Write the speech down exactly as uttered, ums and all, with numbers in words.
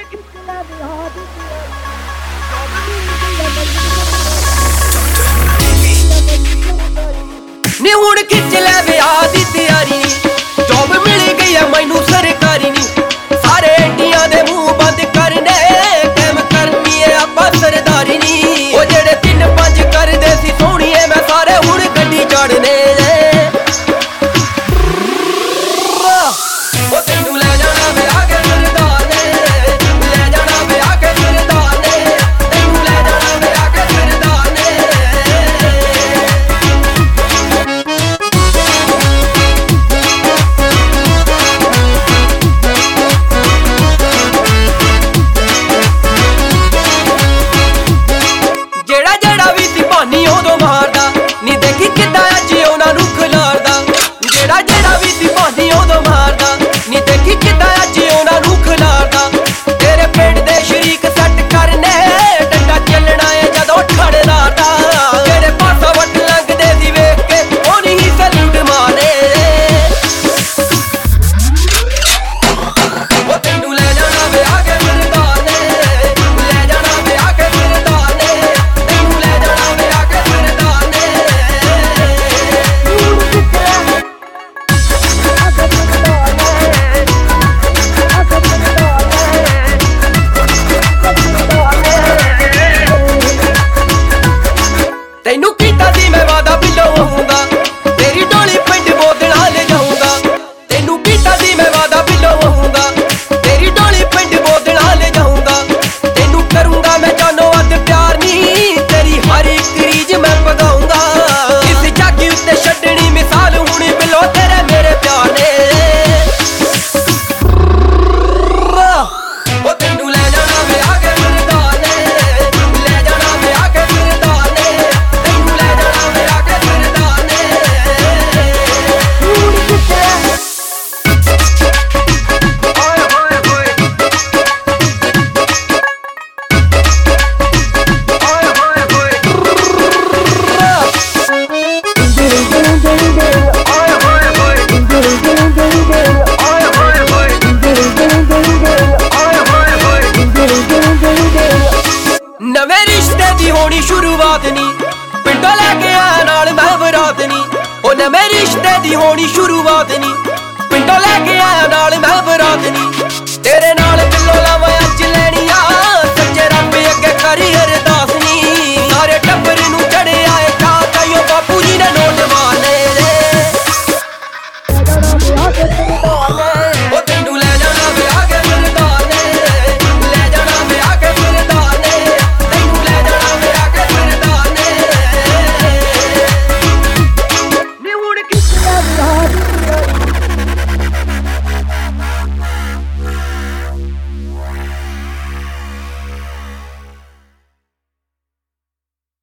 ਨੀ ਹੁਣ ਖਿੱਚ ਲੈ ਵਿਆਹ ਦੀ ਤਿਆਰੀ ਜੋਬ ਮਿਲ ਗਈ ਐ ਮੈਨੂੰ ਸਰਕਾਰੀ ਨੀ ਸਾਰੇ ਇੰਡੀਆ ਦੇ ਮੂੰਹ ਬੰਦ ਕਰਨੇ ਕੰਮ ਕਰਨੀ ਐ ਆਪਾਂ ਸਰਦਾਰੀ ਨੀ ਉਹ ਜਿਹੜੇ ਤਿੰਨ ਪੰਜ ਕਰਦੇ ਸੀ ਸੋਹਣੀਏ ਮੈਂ ਸਾਰੇ ਹੁਣ ਗੱਡੀ ਚੜਨੇ ਉਹ ਤੈਨੂੰ ਲੈ ਜਾਣਾ ਵਿਆਹ ਕੇ ਸਰਦਾਰ ਨੇ ਲੈ ਜਾਣਾ ਵਿਆਹ ਕੇ ਸਰਦਾਰ ਨੇ ਤੈਨੂੰ ਲੈ ਜਾਣਾ ਵਿਆਹ ਕੇ ਸਰਦਾਰ ਨੇ ਜਿਹੜਾ ਜਿਹੜਾ ਵੀ ਸੀ ਭਾਨੀ ਉਦੋਂ ਮਾਰਦਾ ਨੀ ਦੇਖੀ ਕਿੱਦਾਂ ਅੱਜ ਉਹਨਾਂ ਨੂੰ ਖਿਲਾਰਦਾ ਜਿਹੜਾ ਜਿਹੜਾ ਵੀ ਸੀ ਭਾਨੀ ਉਦੋਂ ਮਾਰਦਾ ਨੀ ਦੇਖੀ ਕਿੱਦਾਂ